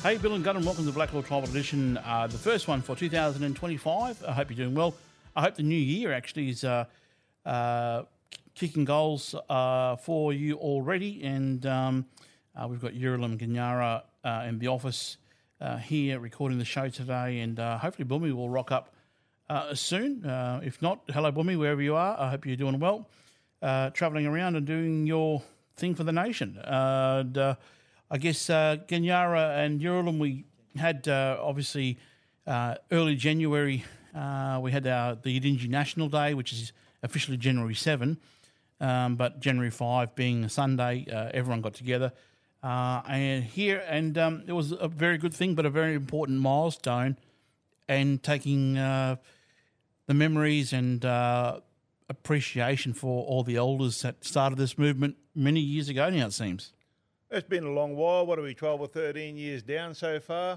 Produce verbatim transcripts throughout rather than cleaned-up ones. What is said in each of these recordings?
Hey, Bill and Gunn, and welcome to the Blackall Tribal Edition, uh, the first one for two thousand twenty-five. I hope you're doing well. I hope the new year actually is uh, uh, kicking goals uh, for you already. And um, uh, we've got Yurilim Ganyara uh, in the office uh, here recording the show today. And uh, hopefully Bumi will rock up uh, soon. Uh, if not, hello Bumi, wherever you are. I hope you're doing well, uh, travelling around and doing your thing for the nation. Uh, and, uh, I guess uh, Ganyara and Yurilim, we had uh, obviously uh, early January, uh, we had our, the Yidinji National Day, which is officially January seventh, um, but January fifth being a Sunday, uh, everyone got together uh, and here, and um, it was a very good thing, but a very important milestone, and taking uh, the memories and uh, appreciation for all the elders that started this movement many years ago now, it seems. It's been a long while. What are we, twelve or thirteen years down so far,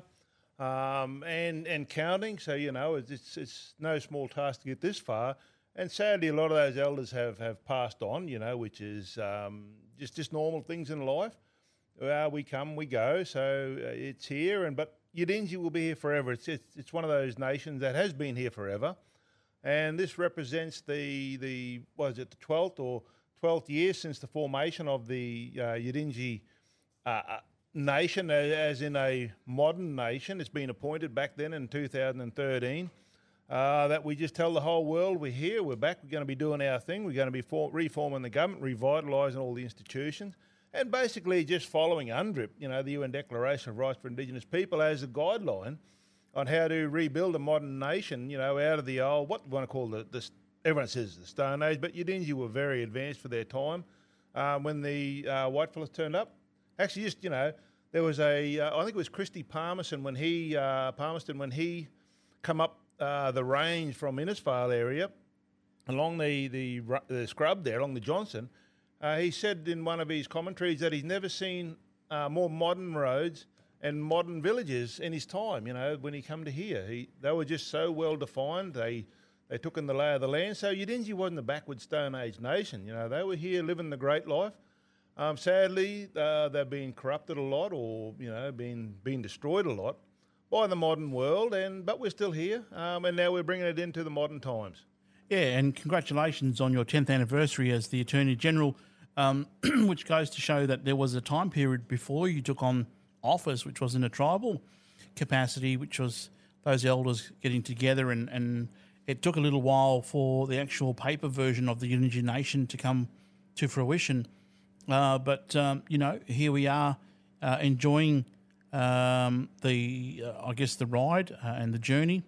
um, and and counting. So you know, it's, it's it's no small task to get this far. And sadly, a lot of those elders have, have passed on. You know, which is um, just just normal things in life. Well, we come, we go. So uh, it's here, and but Yidinji will be here forever. It's, it's it's one of those nations that has been here forever, and this represents the the what is it, the twelfth or twelfth year since the formation of the uh, Yidinji Uh, nation, as in a modern nation. It's been appointed back then in two thousand thirteen, uh, that we just tell the whole world we're here, we're back, we're going to be doing our thing, we're going to be for- reforming the government, revitalising all the institutions, and basically just following UNDRIP, you know, the U N Declaration of Rights for Indigenous People, as a guideline on how to rebuild a modern nation, you know, out of the old, what we want to call the, the everyone says the Stone Age, but Yidinji were very advanced for their time. Uh, when the uh, whitefellas turned up, Actually, just, you know, there was a, uh, I think it was Christy Palmerston when he, uh, Palmerston, when he come up uh, the range from Innisfail area, along the, the, the scrub there, along the Johnson, uh, he said in one of his commentaries that he's never seen uh, more modern roads and modern villages in his time, you know, when he come to here. He, they were just so well defined. They they took in the lay of the land. So Yidinji wasn't a backward Stone Age nation, you know. They were here living the great life. Um, sadly, uh, they've been corrupted a lot, or you know, been been destroyed a lot by the modern world. And but we're still here, um, and now we're bringing it into the modern times. Yeah, and congratulations on your tenth anniversary as the Attorney General, um, which goes to show that there was a time period before you took on office, which was in a tribal capacity, which was those elders getting together, and, and it took a little while for the actual paper version of the Yidinji Nation to come to fruition. Uh, but, um, you know, here we are uh, enjoying um, the, uh, I guess, the ride uh, and the journey.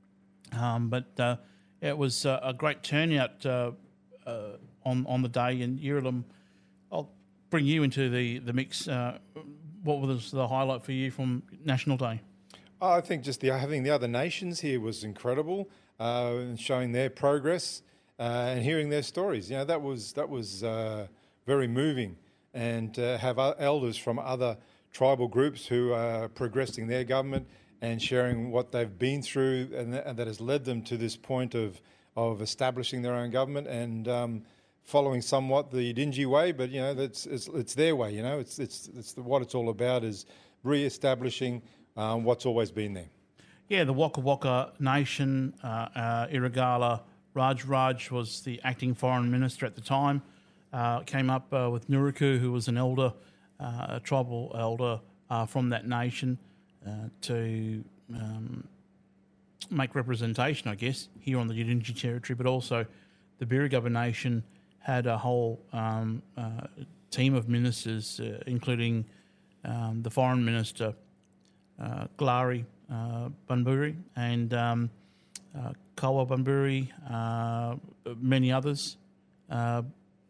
Um, but uh, it was uh, a great turnout uh, uh, on on the day. And Yurilim, I'll bring you into the, the mix. Uh, what was the highlight for you from National Day? Oh, I think just the, having the other nations here was incredible, uh, and showing their progress uh, and hearing their stories. You know, that was that was... Uh, very moving, and uh, have elders from other tribal groups who are progressing their government and sharing what they've been through, and, th- and that has led them to this point of of establishing their own government and um, following somewhat the Yidinji way. But you know, that's it's, it's their way. You know, it's it's it's the, what it's all about is re-establishing um, what's always been there. Yeah, the Waka Waka Nation, uh, uh, Irigala Raj Raj was the acting foreign minister at the time. Uh, came up uh, with Nuruku, who was an elder, uh, a tribal elder uh, from that nation, uh, to um, make representation, I guess, here on the Yidinji territory. But also the Birigubba Nation had a whole um, uh, team of ministers, uh, including um, the foreign minister, uh, Glari uh, Bunbury, and um, uh, Kawa Bunbury, uh, many others. Uh,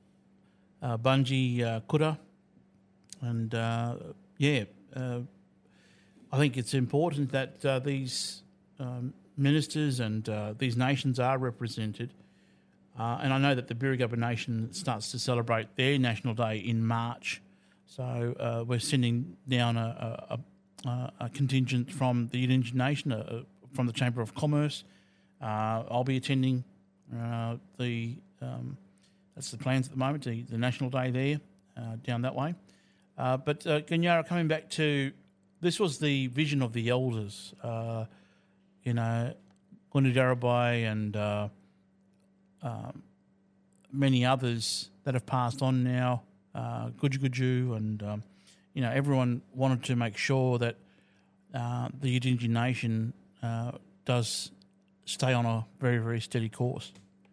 Uh, Bunji uh, Kura, and uh, yeah, uh, I think it's important that uh, these um, ministers and uh, these nations are represented. Uh, and I know that the Birigubba Nation starts to celebrate their National Day in March, so uh, we're sending down a, a, a, a contingent from the Yidinji Nation, uh, from the Chamber of Commerce. Uh, I'll be attending uh, the. Um, That's the plans at the moment, the, the National Day there, uh, down that way. Uh, but uh, Ganyara, coming back to this was the vision of the elders. Uh, you know, Gunditjmara and uh, um, many others that have passed on now, uh, Gudju Gudju, and um, you know, everyone wanted to make sure that uh, the Yidinji nation uh, does stay on a very, very steady course.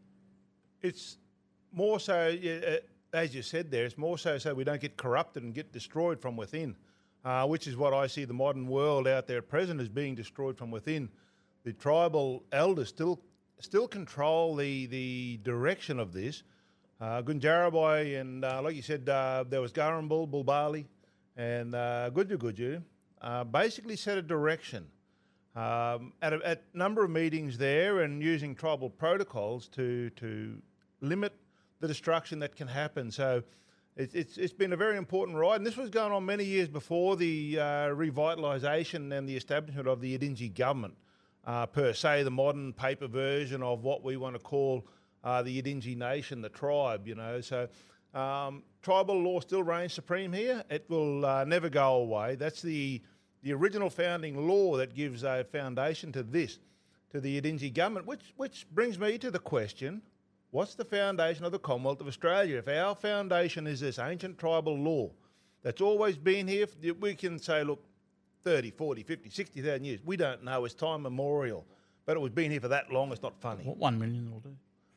It's more so, yeah, uh, as you said there, it's more so so we don't get corrupted and get destroyed from within, uh, which is what I see the modern world out there at present as being destroyed from within. The tribal elders still still control the the direction of this. Uh, Gunditjmara and, uh, like you said, uh, there was Garambul, Bulbali, and uh, Gudju Gudju, uh, basically set a direction um, at a at number of meetings there and using tribal protocols to to limit the destruction that can happen. So it, it's it's been a very important ride, and this was going on many years before the uh, revitalisation and the establishment of the Yidinji government, uh, per se, the modern paper version of what we want to call uh, the Yidinji nation, the tribe, you know. So um, tribal law still reigns supreme here. It will uh, never go away. That's the the original founding law that gives a foundation to this, to the Yidinji government, which which brings me to the question, what's the foundation of the Commonwealth of Australia? If our foundation is this ancient tribal law that's always been here, we can say, look, thirty, forty, fifty, sixty thousand years. We don't know. It's time memorial. But it was been here for that long, it's not funny. What one million will do?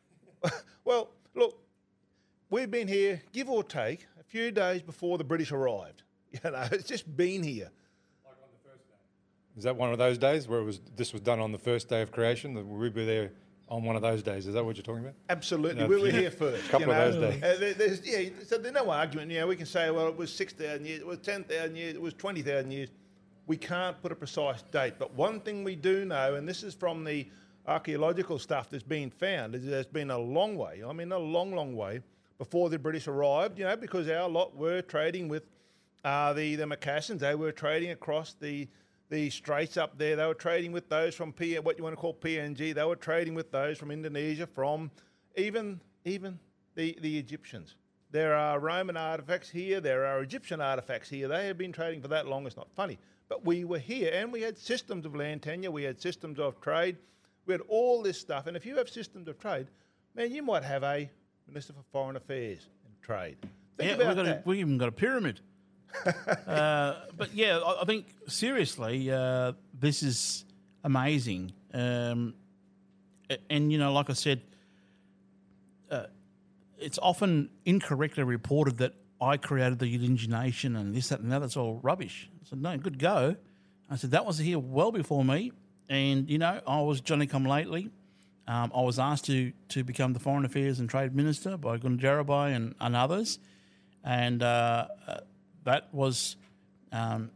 Well, look, we've been here, give or take, a few days before the British arrived. You know, it's just been here. Like on the first day. Is that one of those days where it was this was done on the first day of creation? That we'd be there on one of those days? Is that what you're talking about? Absolutely. No, we were here first. A couple you know? of those days. Uh, there, there's, yeah, so there's no argument. You know, we can say, well, it was six thousand years, it was ten thousand years, it was twenty thousand years. We can't put a precise date. But one thing we do know, and this is from the archaeological stuff that's been found, is there's been a long way, I mean a long, long way, before the British arrived, you know, because our lot were trading with uh, the, the Macassans. They were trading across the the straits up there. They were trading with those from P, what you want to call P N G. They were trading with those from Indonesia, from even even the, the Egyptians. There are Roman artefacts here. There are Egyptian artefacts here. They have been trading for that long. It's not funny. But we were here, and we had systems of land tenure. We had systems of trade. We had all this stuff. And if you have systems of trade, man, you might have a Minister for Foreign Affairs and Trade. Think Yeah, about we've got that. a, we even got a pyramid. uh, but yeah, I, I think seriously, uh, this is amazing. Um, a- and you know, like I said, uh, it's often incorrectly reported that I created the Yidinji nation and this, that, and that. That's all rubbish. I said, no, good go. I said that was here well before me, and you know, I was Johnny Come Lately. Um, I was asked to to become the Foreign Affairs and Trade Minister by Gunditjmara and, and others, and uh, uh, that was um,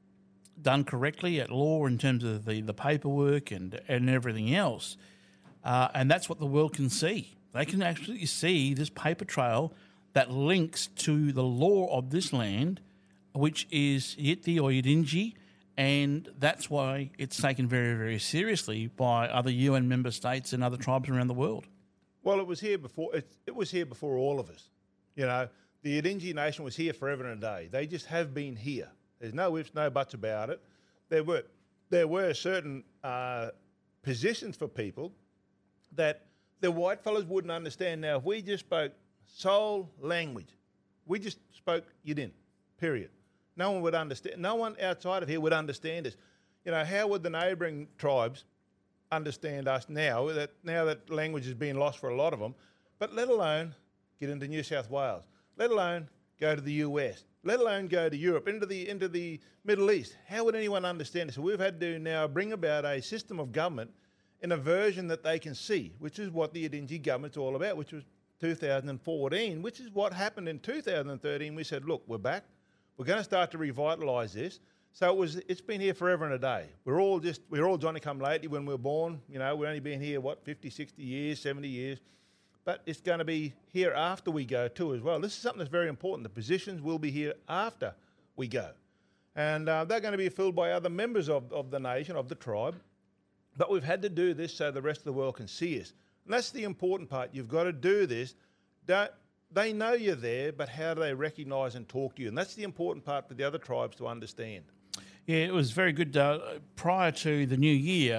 done correctly at law in terms of the, the paperwork and, and everything else. Uh, and that's what the world can see. They can actually see this paper trail that links to the law of this land, which is Yiti or Yidinji, and that's why it's taken very, very seriously by other U N member states and other tribes around the world. Well, it was here before. It, it was here before all of us. You know, the Yidinji nation was here forever and a day. They just have been here. There's no ifs, no buts about it. There were there were certain uh, positions for people that the white fellas wouldn't understand. Now, if we just spoke sole language, we just spoke Yidin, period. No one would understand. No one outside of here would understand us. You know, how would the neighbouring tribes understand us now that now that language has been lost for a lot of them, but let alone get into New South Wales, let alone go to the U S, let alone go to Europe, into the into the Middle East. How would anyone understand us? So we've had to now bring about a system of government in a version that they can see, which is what the Yidinji government's all about, which was two thousand fourteen, which is what happened in two thousand thirteen. We said, look, we're back. We're going to start to revitalise this. So it was, it's been here forever and a day. We're all just, we're all Johnny Come Lately when we were born. You know, we've only been here, what, fifty, sixty years, seventy years. But it's going to be here after we go too as well. This is something that's very important. The positions will be here after we go. And uh, they're going to be filled by other members of, of the nation, of the tribe. But we've had to do this so the rest of the world can see us. And that's the important part. You've got to do this. Don't, they know you're there, but how do they recognise and talk to you? And that's the important part for the other tribes to understand. Yeah, it was very good. Uh, prior to the new year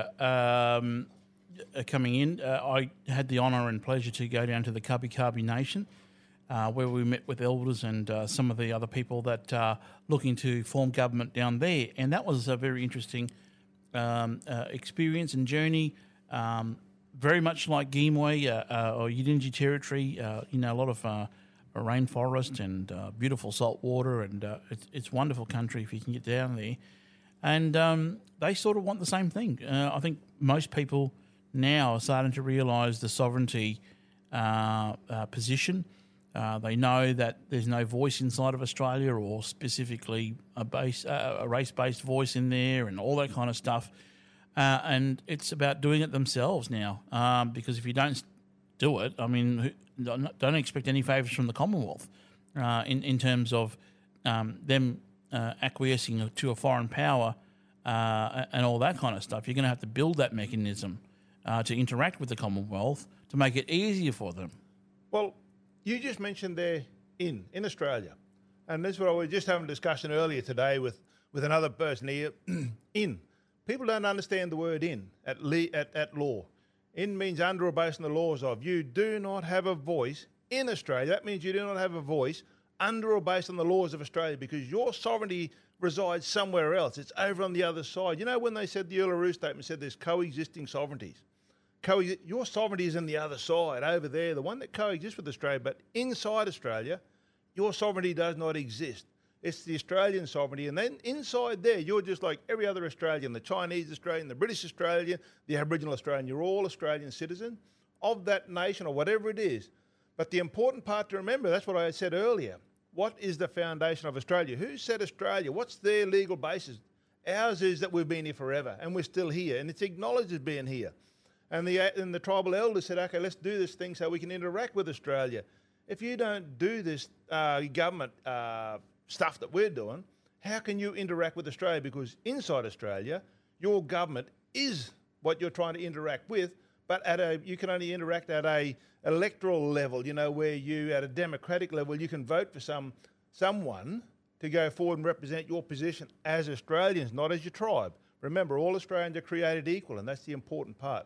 um, uh, coming in, uh, I had the honour and pleasure to go down to the Kabi Kabi Nation, uh, where we met with elders and uh, some of the other people that are looking to form government down there. And that was a very interesting um, uh, experience and journey. Um, very much like Gimwe uh, uh, or Yidinji territory, uh, you know, a lot of uh, rainforest and uh, beautiful salt water, and uh, it's, it's a wonderful country if you can get down there. And um, they sort of want the same thing. Uh, I think most people now are starting to realise the sovereignty uh, uh, position. Uh, they know that there's no voice inside of Australia, or specifically a base, uh, a race-based voice in there, and all that kind of stuff. Uh, and it's about doing it themselves now, um, because if you don't do it, I mean, don't, don't expect any favours from the Commonwealth uh, in in terms of um, them. Uh, acquiescing to a foreign power uh, and all that kind of stuff. You're going to have to build that mechanism uh, to interact with the Commonwealth to make it easier for them. Well, you just mentioned there in, in Australia, and this is what I was just having a discussion earlier today with, with another person here, in. People don't understand the word in at, le- at, at law. In means under or based on the laws of. You do not have a voice in Australia. That means you do not have a voice under or based on the laws of Australia, because your sovereignty resides somewhere else. It's over on the other side. You know, when they said the Uluru Statement said there's coexisting sovereignties. Co- your sovereignty is on the other side, over there, the one that coexists with Australia. But inside Australia, your sovereignty does not exist. It's the Australian sovereignty. And then inside there, you're just like every other Australian, the Chinese Australian, the British Australian, the Aboriginal Australian. You're all Australian citizen of that nation or whatever it is. But the important part to remember, that's what I said earlier. What is the foundation of Australia? Who said Australia? What's their legal basis? Ours is that we've been here forever and we're still here, and it's acknowledged as being here. And the, and the tribal elders said, okay, let's do this thing so we can interact with Australia. If you don't do this uh, government uh, stuff that we're doing, how can you interact with Australia? Because inside Australia, your government is what you're trying to interact with, but at a you can only interact at a electoral level, you know, where you, at a democratic level, you can vote for some someone to go forward and represent your position as Australians, not as your tribe. Remember, all Australians are created equal, and that's the important part.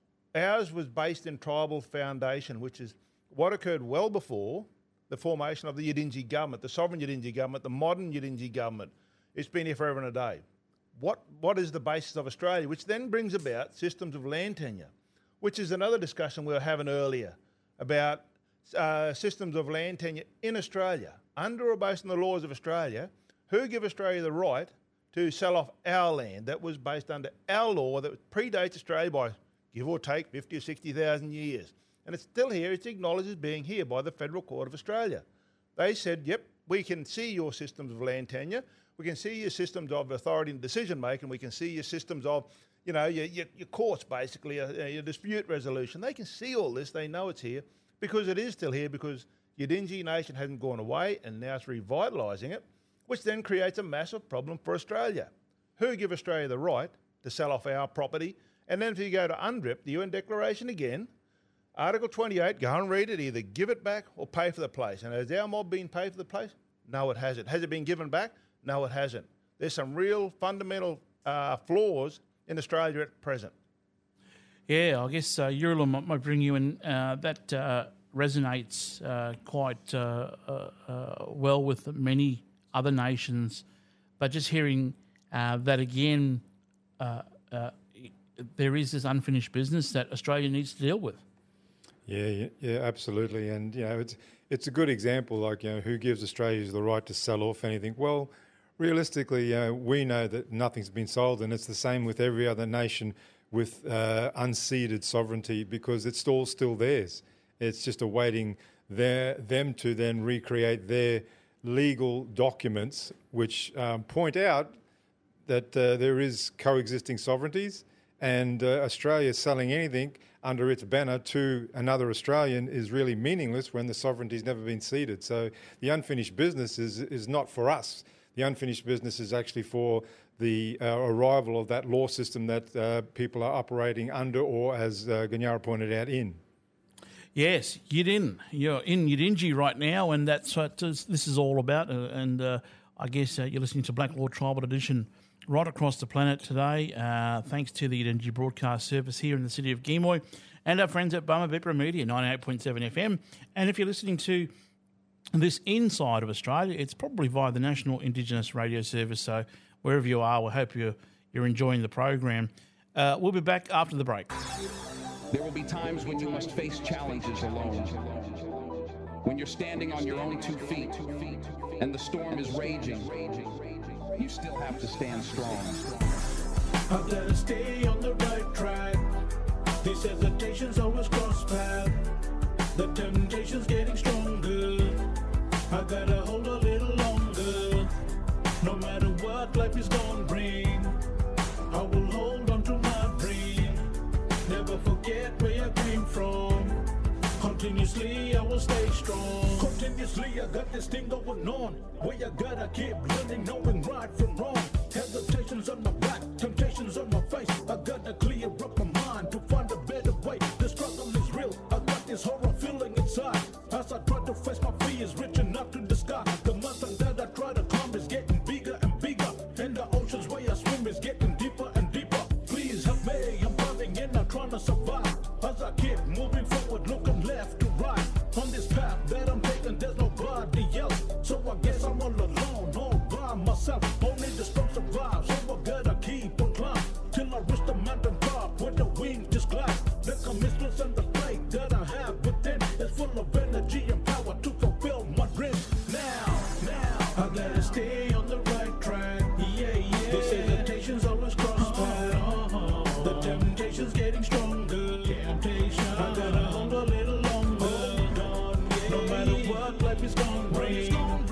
Ours was based in tribal foundation, which is what occurred well before the formation of the Yidinji government, the sovereign Yidinji government, the modern Yidinji government. It's been here forever and a day. What, what is the basis of Australia? Which then brings about systems of land tenure, which is another discussion we were having earlier about uh, systems of land tenure in Australia, under or based on the laws of Australia, who give Australia the right to sell off our land that was based under our law that predates Australia by, give or take, fifty or sixty thousand years. And it's still here, it's acknowledged as being here by the Federal Court of Australia. They said, yep, we can see your systems of land tenure, we can see your systems of authority and decision making, we can see your systems of You know, your, your, your courts, basically, uh, your dispute resolution. They can see all this. They know it's here because it is still here, because Yidinji Nation hasn't gone away and now it's revitalising it, which then creates a massive problem for Australia. Who give Australia the right to sell off our property? And then if you go to UNDRIP, the U N Declaration again, Article twenty-eight, go and read it, either give it back or pay for the place. And has our mob been paid for the place? No, it hasn't. Has it been given back? No, it hasn't. There's some real fundamental uh, flaws in Australia at present. Yeah, I guess uh, Urula might, might bring you in. Uh, that uh, resonates uh, quite uh, uh, uh, well with many other nations, but just hearing uh, that again, uh, uh, there is this unfinished business that Australia needs to deal with. Yeah, yeah, yeah, absolutely, and you know, it's it's a good example. Like, you know, who gives Australia the right to sell off anything? Well, realistically, uh, we know that nothing's been sold, and it's the same with every other nation with uh, unceded sovereignty, because it's all still theirs. It's just awaiting their, them to then recreate their legal documents, which um, point out that uh, there is coexisting sovereignties, and uh, Australia selling anything under its banner to another Australian is really meaningless when the sovereignty's never been ceded. So the unfinished business is is not for us. The unfinished business is actually for the uh, arrival of that law system that uh, people are operating under, or, as uh, Ganyara pointed out, in. Yes, Yidin. You're in Yidinji right now, and that's what this is all about. Uh, and uh, I guess uh, you're listening to Black Law Tribal Edition right across the planet today, uh, thanks to the Yidinji Broadcast Service here in the city of Gimoy and our friends at Bama Bipra Media, ninety-eight point seven F M. And if you're listening to this inside of Australia, it's probably via the National Indigenous Radio Service. So wherever you are, we hope you're, you're enjoying the program. Uh, we'll be back after the break. There will be times when you must face challenges alone. When you're standing on your own two feet and the storm is raging, you still have to stand strong. I've got to stay on the right track. These hesitations always cross path. The temptation's getting stronger. I gotta hold a little longer. No matter what life is gonna bring, I will hold on to my dream. Never forget where I came from. Continuously I will stay strong. Continuously I got this thing going on, where I gotta keep learning, knowing right from wrong. Hesitations on my back, temptations on my face. I gotta clear up my mind to find a better way. The struggle is real, I got this horror feeling inside. As I try to face my fears, reaching up to the sky. The mountain that I try to climb is getting bigger and bigger, and the oceans where I swim is getting deeper and deeper. Please help me, I'm running and I'm trying to survive. As I keep moving forward, looking left to right. On this path that I'm taking, there's nobody else. So I guess I'm all alone, all by myself. Only the strong survive, so I gotta keep on climbing till I reach the mountain top where the wings just glide. The commitments and the faith that I have within is full of energy and power to fulfill my dreams. Now, now, I gotta stay on the right track. Yeah, yeah. These hesitations always cross paths. Uh-huh. The temptation's getting stronger. Temptation. I gotta hold a little longer. On, yeah, no matter what life is gonna bring,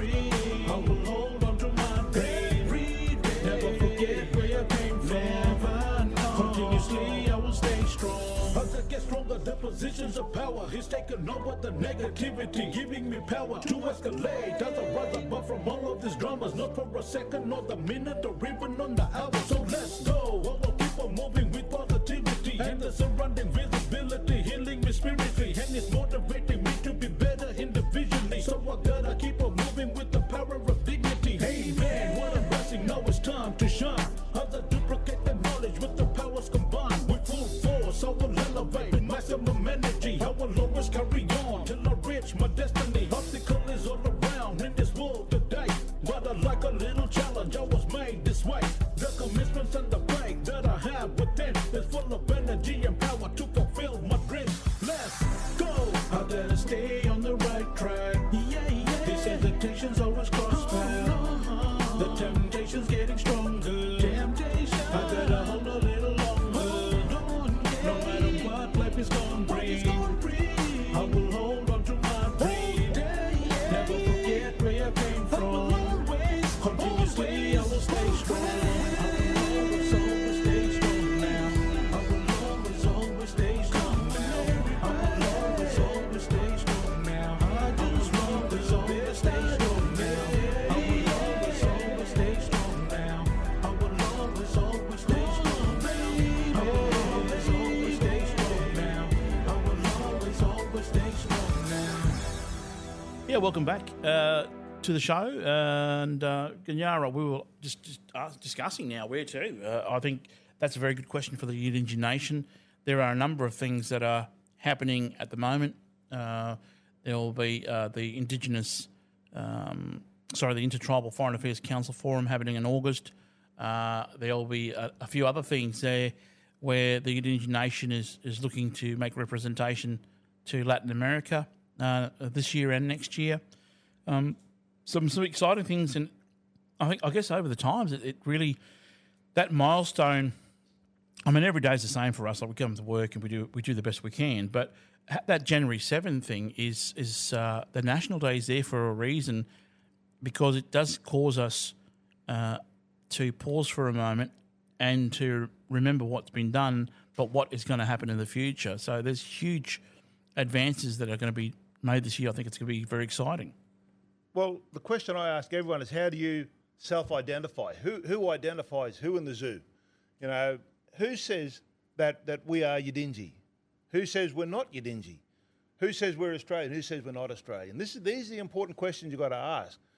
I will hold on to my dream. Never forget where I came from. Continuously I will stay strong. As I get stronger, the positions of power is taking over the negativity, giving me power to escalate. As I rise above from all of these dramas, not for a second, or the minute, or even on the hour. So let's go. I will keep on moving with positivity and the surrounding visibility, healing me spiritually, and it's motivating me to be better individually. So I gotta keep on moving with the power of dignity. Hey man, what a blessing! Now it's time to shine. As I duplicate the knowledge with the powers combined, with full force I will elevate with maximum energy. I will always carry on till I reach my destiny. Obstacle is all around in this world today, but I like a little challenge. I was made this way. The commitments and the faith that I have within is full of energy and power to fulfill my dreams. Let's go. I gotta stay on the right track. Yeah, yeah. These hesitations always cross paths. The temptation's getting stronger. Temptation. I gotta hold a little longer. No matter what life is gonna bring, I will hold on to my dream. Never forget where I came from. Continuously I will stay strong. I will always, always stay strong now. I will always, always stay strong now. I will always, always stay strong now. I just want to always stay strong now. I will always, always stay strong now. I will always, always stay strong now. I will always, always stay strong now. I will always, always stay strong now. Yeah, welcome back uh, to the show. And uh, Ganyara, we were just, just uh, discussing now where to. Uh, I think that's a very good question for the Yidinji Nation. There are a number of things that are happening at the moment. Uh, there will be uh, the Indigenous, um, sorry, the Intertribal Foreign Affairs Council Forum happening in August. Uh, there will be a, a few other things there where the Yidinji Nation is, is looking to make representation to Latin America uh, this year and next year. Um, some some exciting things, and I think I guess over the times it, it really that milestone. I mean, every day is the same for us. Like we come to work and we do we do the best we can, but that January seventh thing is is uh, the National Day is there for a reason, because it does cause us uh, to pause for a moment and to remember what's been done, but what is going to happen in the future. So there's huge advances that are going to be made this year. I think it's going to be very exciting. Well, the question I ask everyone is, how do you self-identify? Who who identifies who in the zoo? You know, who says that, that we are Yidinji? Who says we're not Yidinji? Who says we're Australian? Who says we're not Australian? This is, these are the important questions you've got to ask.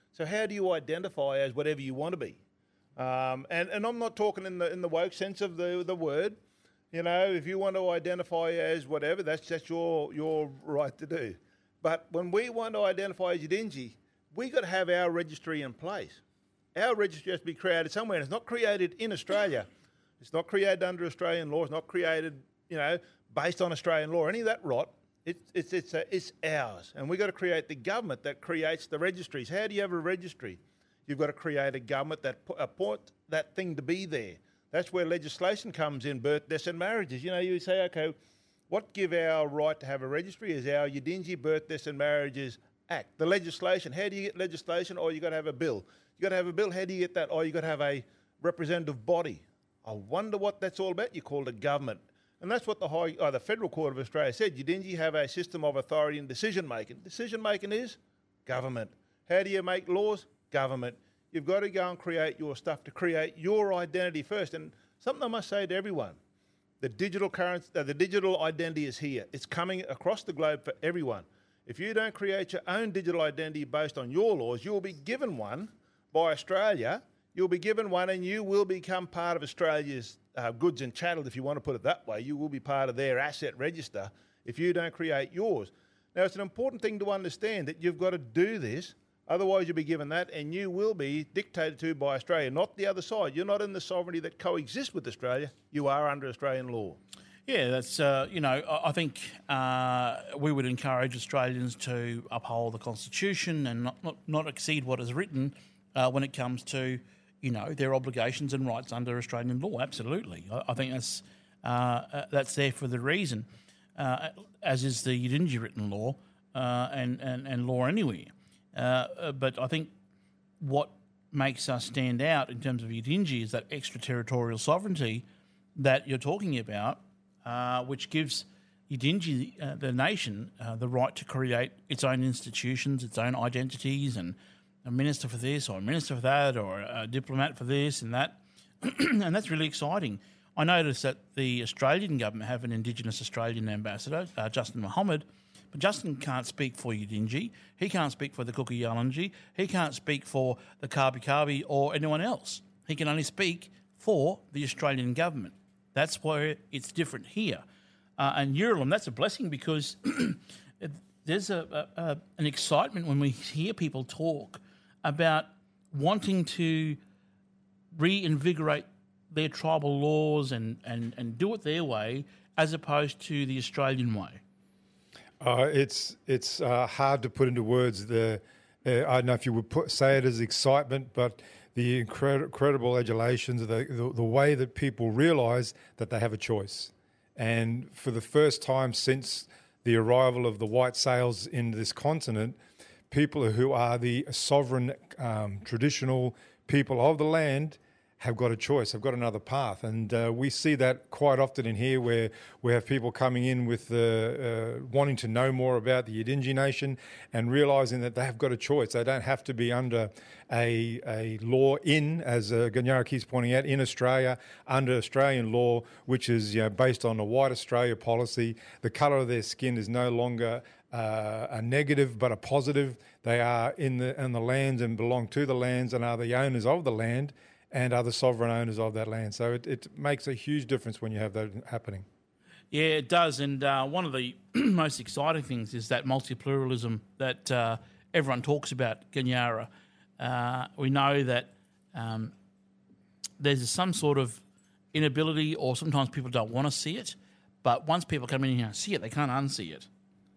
So how do you identify as whatever you want to be? Um, and, and I'm not talking in the in the woke sense of the the word. You know, if you want to identify as whatever, that's that's your your right to do. But when we want to identify as Yidinji, we got to have our registry in place. Our registry has to be created somewhere, and it's not created in Australia. It's not created under Australian law. It's not created, you know, based on Australian law. Any of that rot. It's it's it's a, it's ours, and we've got to create the government that creates the registries. How do you have a registry? You've got to create a government that appoint that thing to be there. That's where legislation comes in, birth, deaths and marriages. You know, you say, okay, what give our right to have a registry is our Yidinji Birth, Deaths and Marriages Act. The legislation, how do you get legislation? Oh, you got to have a bill. You got to have a bill, how do you get that? Oh, you got to have a representative body. I wonder what that's all about. You call it a government. And that's what the High, oh, the Federal Court of Australia said. Yidinji have a system of authority and decision-making. Decision-making is government. How do you make laws? Government. You've got to go and create your stuff to create your identity first. And something I must say to everyone, the digital currency, uh, the digital identity is here. It's coming across the globe for everyone. If you don't create your own digital identity based on your laws, you'll be given one by Australia. You'll be given one and you will become part of Australia's uh, goods and chattel, if you want to put it that way. You will be part of their asset register if you don't create yours. Now, it's an important thing to understand that you've got to do this. Otherwise, you'll be given that and you will be dictated to by Australia, not the other side. You're not in the sovereignty that coexists with Australia. You are under Australian law. Yeah, that's, uh, you know, I think uh, we would encourage Australians to uphold the Constitution and not, not, not exceed what is written uh, when it comes to, you know, their obligations and rights under Australian law. Absolutely. I, I think that's uh, that's there for the reason, uh, as is the Yidinji written law uh, and, and, and law anywhere. Uh, but I think what makes us stand out in terms of Yidinji is that extraterritorial sovereignty that you're talking about, uh, which gives Yidinji, uh, the nation, uh, the right to create its own institutions, its own identities, and a minister for this or a minister for that or a diplomat for this and that. And that's really exciting. I noticed that the Australian government have an Indigenous Australian ambassador, uh, Justin Mohammed. But Justin can't speak for Yidinji. He can't speak for the Kuku-Yalanji. He can't speak for the Kabi-Kabi or anyone else. He can only speak for the Australian government. That's where it's different here. Uh, and Yuralim, that's a blessing because there's a, a, a, an excitement when we hear people talk about wanting to reinvigorate their tribal laws and, and, and do it their way as opposed to the Australian way. Uh, it's it's uh, hard to put into words. The uh, I don't know if you would put, say it as excitement, but the incredible, incredible adulations, the, the the way that people realise that they have a choice, and for the first time since the arrival of the white sails in this continent, people who are the sovereign, um, traditional people of the land have got a choice, have got another path. And uh, we see that quite often in here where we have people coming in with uh, uh, wanting to know more about the Yidinji nation and realising that they have got a choice. They don't have to be under a, a law in, as uh, Ganyara keeps pointing out, in Australia, under Australian law, which is, you know, based on a white Australia policy. The colour of their skin is no longer uh, a negative but a positive. They are in the, in the lands and belong to the lands and are the owners of the land and are the sovereign owners of that land. So it, it makes a huge difference when you have that happening. Yeah, it does. And uh, one of the most exciting things is that multipluralism that uh, everyone talks about, Ganyara. Uh, we know that um, there's some sort of inability, or sometimes people don't want to see it, but once people come in here and see it, they can't unsee it.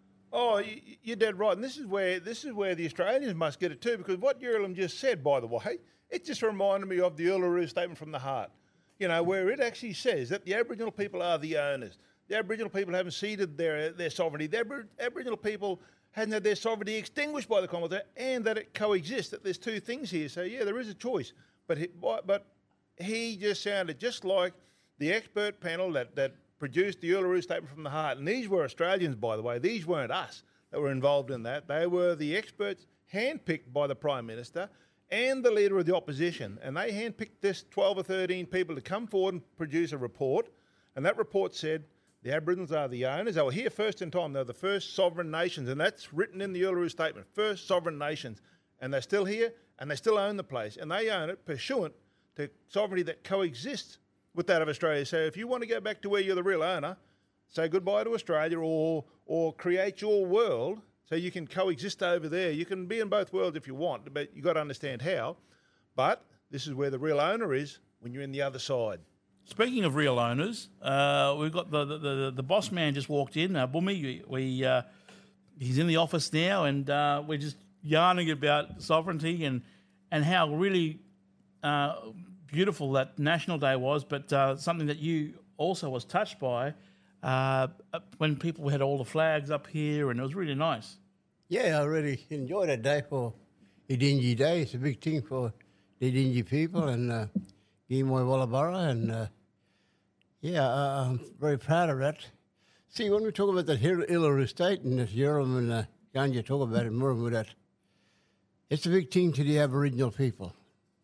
Oh, you're dead right. And this is where this is where the Australians must get it too, because what Yuralim just said, by the way, it just reminded me of the Uluru Statement from the Heart, you know, where it actually says that the Aboriginal people are the owners. The Aboriginal people haven't ceded their their sovereignty. The Abor- Aboriginal people hadn't had their sovereignty extinguished by the Commonwealth, and that it coexists, that there's two things here. So, yeah, there is a choice. But he, but he just sounded just like the expert panel that, that produced the Uluru Statement from the Heart. And these were Australians, by the way. These weren't us that were involved in that. They were the experts handpicked by the Prime Minister and the Leader of the Opposition. And they handpicked this twelve or thirteen people to come forward and produce a report. And that report said the Aboriginals are the owners. They were here first in time. They're the first sovereign nations. And that's written in the Uluru Statement, first sovereign nations. and they're still here, and they still own the place, and they own it pursuant to sovereignty that coexists with that of Australia. So if you want to go back to where you're the real owner, say goodbye to Australia, or or create your world so you can coexist over there. You can be in both worlds if you want, but you've got to understand how. But this is where the real owner is when you're in the other side. Speaking of real owners, uh, we've got the, the, the, the boss man just walked in, uh, Bumi. We, we uh, he's in the office now, and uh, we're just yarning about sovereignty and and how really uh, beautiful that National Day was, but uh, something that you also was touched by uh, when people had all the flags up here, and it was really nice. Yeah, I really enjoyed that day for Idingi Day. It's a big thing for the Idingi people and uh, Gimoy Wallabara, and uh, yeah, uh, I'm very proud of that. See, when we talk about that Uluru State and this Urim and uh, Ganja talk about it, more with that, it's a big thing to the Aboriginal people.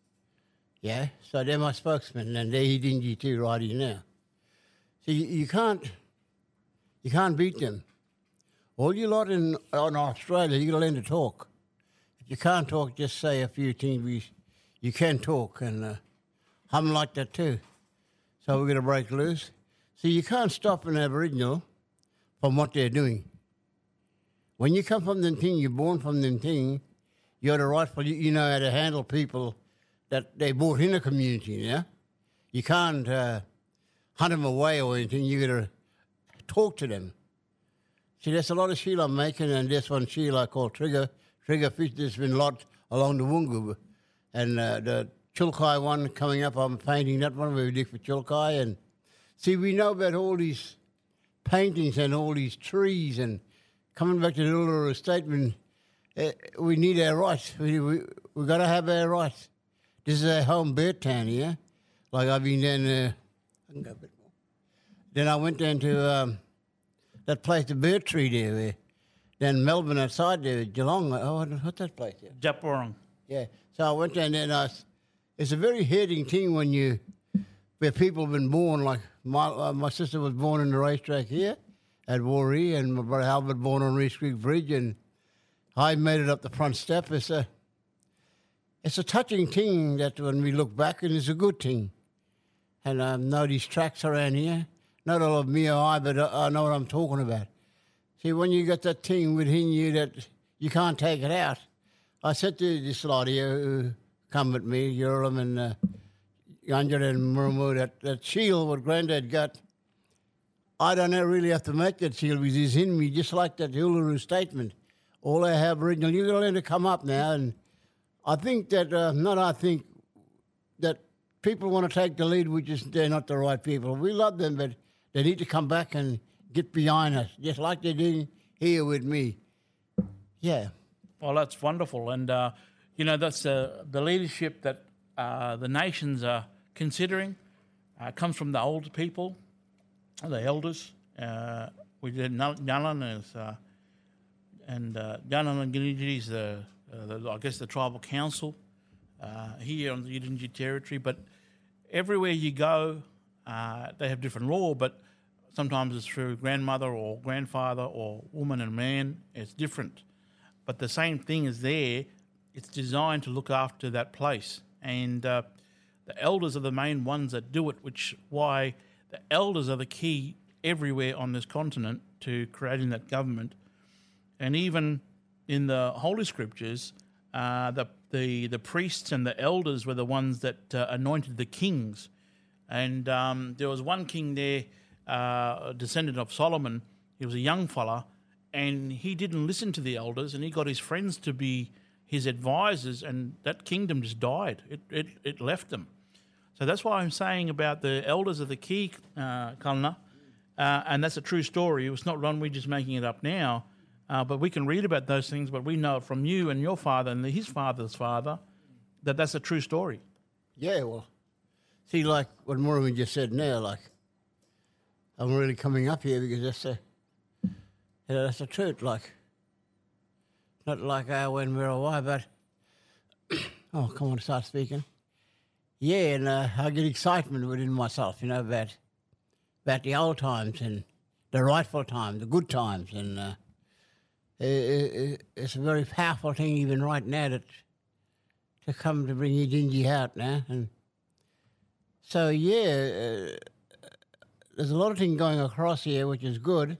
Yeah, so they're my spokesman, and they're Idingi too right here now. So you, you can't, you can't beat them. All you lot in, in Australia, you got to learn to talk. If you can't talk, just say a few things. We, you can talk, and uh, I'm like that too. So we're going to break loose. So you can't stop an Aboriginal from what they're doing. When you come from them thing, you're born from them thing, you're the rightful, you, you know how to handle people that they brought in a community, yeah? You can't uh, hunt them away or anything. You got to talk to them. See, there's a lot of shield I'm making, and this one shield I call Trigger, Trigger Fish that's been lot along the Wungu. And uh, the Chulkai one coming up, I'm painting that one where we dig for Chulkai. And see, we know about all these paintings and all these trees, and coming back to the Uluru Statement, uh, we need our rights. We we we got to have our rights. This is our home bird town here. Like I've been down uh, I can go a bit more. Then I went down to um, that place, the bird tree there, where, down Melbourne outside there, Geelong. Oh, what's that place there? Japorong. Yeah. So I went down there, and I, it's a very hurting thing when you, where people have been born, like my uh, my sister was born in the racetrack here at Warree, and my brother Albert born on Reese Creek Bridge, and I made it up the front step. It's a, it's a touching thing that when we look back, and it's a good thing. And I um, know these tracks around here, not all of me or I, but I, I know what I'm talking about. See, when you got that thing within you that you can't take it out, I said to this lot here who come with me, Urim and uh, Ganja and Murmu, that, that shield what Granddad got, I don't really have to make that shield because it's in me, just like that Uluru Statement. All I have original, you're going to learn to come up now. And I think that, uh, not I think, that people want to take the lead, which is they're not the right people. We love them, but they need to come back and get behind us, just like they did here with me. Yeah. Well, that's wonderful. And, uh, you know, that's uh, the leadership that uh, the nations are considering uh, comes from the older people, the elders. Uh, we did Nyalan is, uh, and uh, Nyalan and Gidinji is the, uh, the, I guess, the tribal council uh, here on the Gidinji territory. But everywhere you go, uh, they have different law, but sometimes it's through grandmother or grandfather or woman and man. It's different. But the same thing is there. It's designed to look after that place. And uh, the elders are the main ones that do it, which why the elders are the key everywhere on this continent to creating that government. And even in the Holy Scriptures, uh, the, the the priests and the elders were the ones that uh, anointed the kings. And um, there was one king there, uh, a descendant of Solomon. He was a young fella, and he didn't listen to the elders, and he got his friends to be his advisors, and that kingdom just died. It it, it left them. So that's why I'm saying about the elders are the key, uh, Kalna, uh, and that's a true story. It's not one we're just making it up now, uh, but we can read about those things, but we know it from you and your father and his father's father that that's a true story. Yeah, well, see, like what Morgan just said now, like, I'm really coming up here because that's a, you know, that's the truth, like, not like uh, when we were away, but, oh, come on, start speaking. Yeah, and uh, I get excitement within myself, you know, about about the old times and the rightful times, the good times, and uh, it, it, it's a very powerful thing even right now that to come to bring Idingi out now. And so, yeah, uh, there's a lot of things going across here, which is good.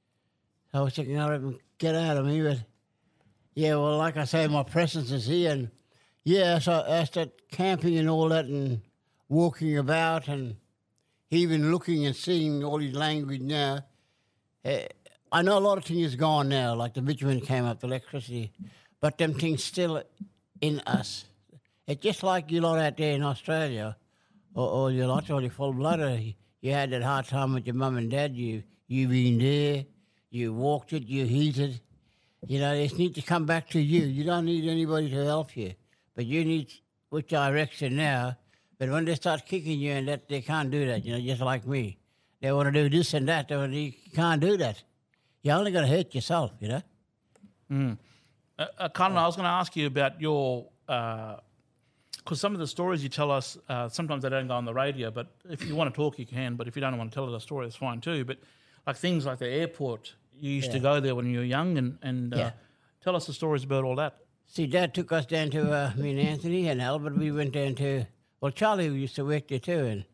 I was thinking, I don't get out of me, but yeah, well, like I say, my presence is here. And yeah, so I started camping and all that and walking about and even looking and seeing all his language now. Uh, I know a lot of things is gone now, like the bitumen came up, the electricity, but them things still in us. It's just like you lot out there in Australia, or, or you lot, or you full-blooded. You had that hard time with your mum and dad. You you been there, you walked it, you heated. You know, they need to come back to you. You don't need anybody to help you, but you need which direction now. But when they start kicking you and that, they can't do that. You know, just like me, they want to do this and that. They want to, you can't do that. You're only going to hurt yourself. You know. Mm. Uh, uh, Colin, I was going to ask you about your. Uh, Because some of the stories you tell us, uh, sometimes they don't go on the radio, but if you want to talk, you can. But if you don't want to tell us a story, that's fine too. But like things like the airport, you used Yeah. to go there when you were young, and, and uh, Yeah. tell us the stories about all that. See, Dad took us down to, uh, me and Anthony and Albert, we went down to, well, Charlie used to work there too, and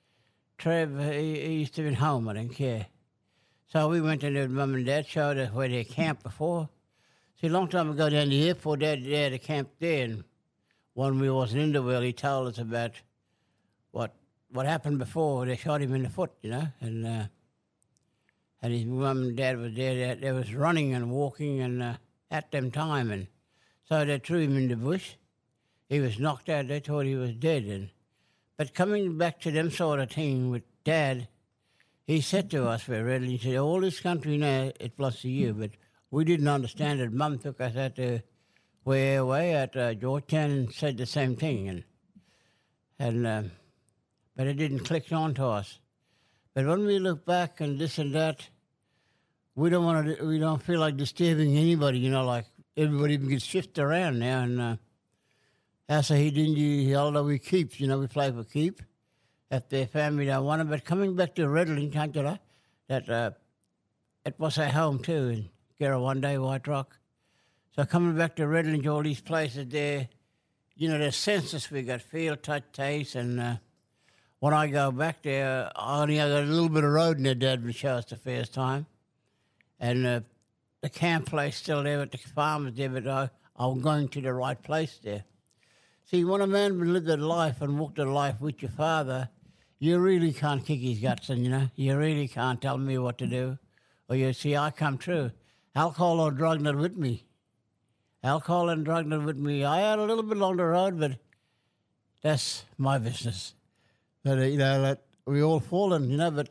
Trev, he, he used to be home, I think, yeah. So we went in there with Mum and Dad, showed us where they camped before. See, a long time ago down the airport, Dad, they had a camp there, and when we wasn't in the well, he told us about what what happened before they shot him in the foot, you know, and uh, and his mum and dad was there. They, they was running and walking and uh, at them time, and so they threw him in the bush. He was knocked out. They thought he was dead. And but coming back to them sort of thing with Dad, he said to us, "We're ready." He said, "All this country now it belongs to you," but we didn't understand it. Mum took us out to. Way away at uh, Georgetown and said the same thing, and and um, but it didn't click on to us. But when we look back and this and that, we don't want to. We don't feel like disturbing anybody. You know, like everybody gets shifted around now. And uh, as he didn't, although we keep, you know, we play for keep. If their family don't want it, but coming back to Redling, can't you know, that uh, it was our home too in Garrawande, White Rock. So coming back to Redlands, all these places there, you know, there's census we got, feel, touch, taste, and uh, when I go back there, I only got a little bit of road in there, Dad would show us the first time. And uh, the camp place still there with the farmers there, but I, I'm going to the right place there. See, when a man lived a life and walked a life with your father, you really can't kick his guts in, you know. You really can't tell me what to do. Or you see, I come true. Alcohol or drug not with me. Alcohol and drug not with me. I had a little bit along the road, but that's my business. But, uh, you know, that we all fallen, you know, but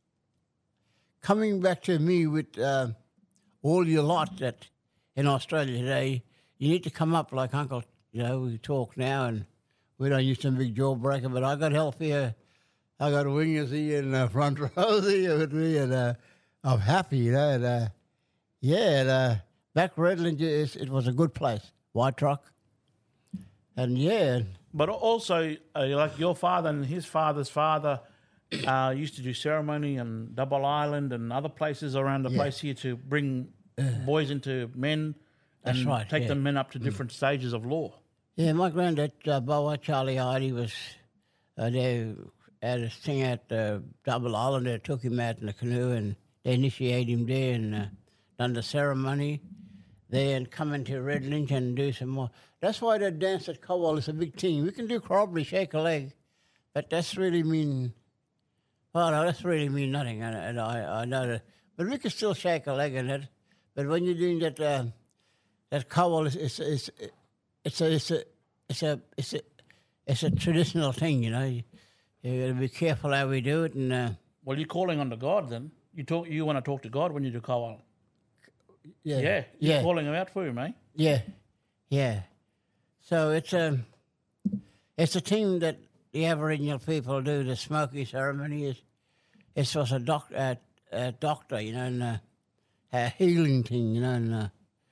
coming back to me with uh, all your lot that in Australia today, you need to come up like Uncle, you know, we talk now and we don't use some big jawbreaker, but I got help here. I got wingers here in the front row here with me, and uh, I'm happy, you know, and uh, yeah, and, uh, back Redland, it was a good place, White Rock. And yeah. But also, uh, like your father and his father's father uh, used to do ceremony in Double Island and other places around the Yeah. place here to bring boys into men and That's right, take yeah. the men up to different stages of law. Yeah, my granddad, uh, Boa, Charlie Hardy, was, uh, they had a thing at uh, Double Island. They took him out in the canoe and they initiated him there and uh, done the ceremony. Then come into Redlands and do some more. That's why the dance at Cowal is a big thing. We can do corroboree, shake a leg, but that's really mean, well, no, that's really mean nothing, and, and I, I know that. But we can still shake a leg in it. But when you're doing that, uh, that Cowal is, is, is, it's a, it's a, it's a, it's a, it's a traditional thing, you know. You, you got to be careful how we do it, and uh, Well, you're calling on to God then. You talk. You want to talk to God when you do kawal. yeah, Yeah, you're yeah. calling him out for you, mate. Yeah, yeah. So it's a it's a thing that the Aboriginal people do. The smoky ceremony is it's was a doc a, a doctor, you know, and a, a healing thing, you know. And uh,